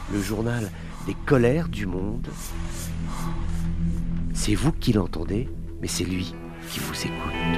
le journal des colères du monde. C'est vous qui l'entendez, mais c'est lui qui vous écoute.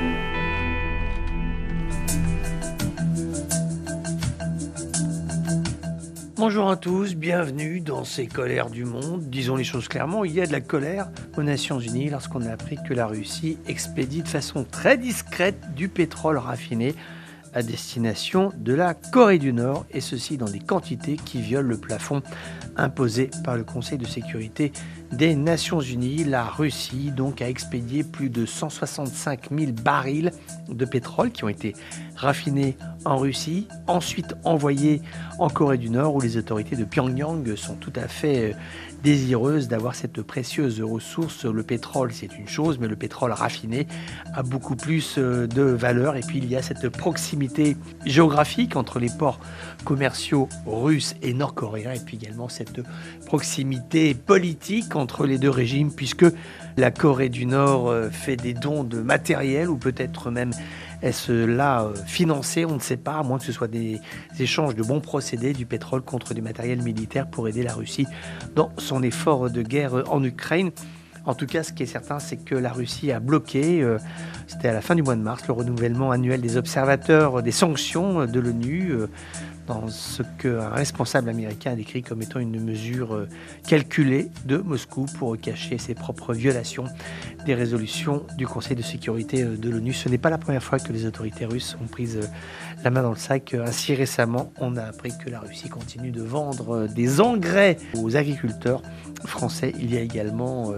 Bonjour à tous, bienvenue dans ces colères du monde. Disons les choses clairement, il y a de la colère aux Nations Unies lorsqu'on a appris que la Russie expédie de façon très discrète du pétrole raffiné à destination de la Corée du Nord, et ceci dans des quantités qui violent le plafond imposé par le Conseil de sécurité des Nations Unies. La Russie donc a expédié plus de 165 000 barils de pétrole qui ont été raffinés en Russie, ensuite envoyés en Corée du Nord, où les autorités de Pyongyang sont tout à fait désireuses d'avoir cette précieuse ressource. Le pétrole, c'est une chose, mais le pétrole raffiné a beaucoup plus de valeur. Et puis il y a cette proximité géographique entre les ports commerciaux russes et nord-coréens, et puis également cette proximité politique entre les deux régimes, puisque la Corée du Nord fait des dons de matériel, ou peut-être même est-ce là financé, on ne sait pas, à moins que ce soit des échanges de bons procédés, du pétrole contre du matériel militaire pour aider la Russie dans son effort de guerre en Ukraine. En tout cas, ce qui est certain, c'est que la Russie a bloqué, c'était à la fin du mois de mars, le renouvellement annuel des observateurs des sanctions de l'ONU, dans ce qu'un responsable américain a décrit comme étant une mesure calculée de Moscou pour cacher ses propres violations des résolutions du Conseil de sécurité de l'ONU. Ce n'est pas la première fois que les autorités russes ont pris la main dans le sac. Ainsi récemment, on a appris que la Russie continue de vendre des engrais aux agriculteurs français. Il y a également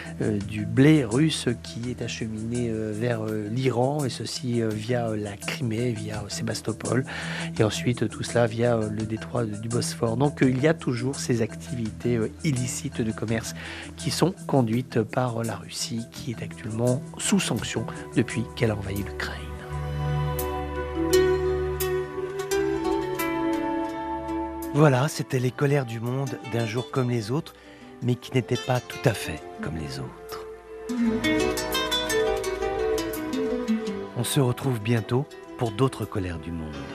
du blé russe qui est acheminé vers l'Iran, et ceci via la Crimée, via Sébastopol, et ensuite tout cela via le détroit du Bosphore. Donc il y a toujours ces activités illicites de commerce qui sont conduites par la Russie, qui est actuellement sous sanction depuis qu'elle a envahi l'Ukraine. Voilà, c'était les colères du monde d'un jour comme les autres, mais qui n'étaient pas tout à fait comme les autres. On se retrouve bientôt pour d'autres colères du monde.